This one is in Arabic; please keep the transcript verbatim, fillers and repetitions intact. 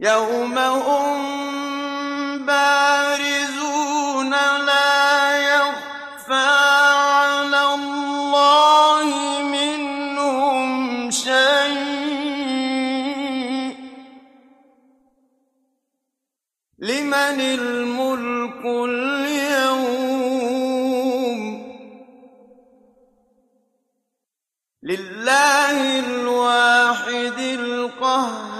يَوْمَ هُم بَارِزُونَ لَا يَخْفَىٰ عَلَى اللَّهِ مِنْهُمْ شَيْءٌ ۚ لِّمَنِ الْمُلْكُ الْيَوْمَ ۖ لِلَّهِ الْوَاحِدِ الْقَهَّارِ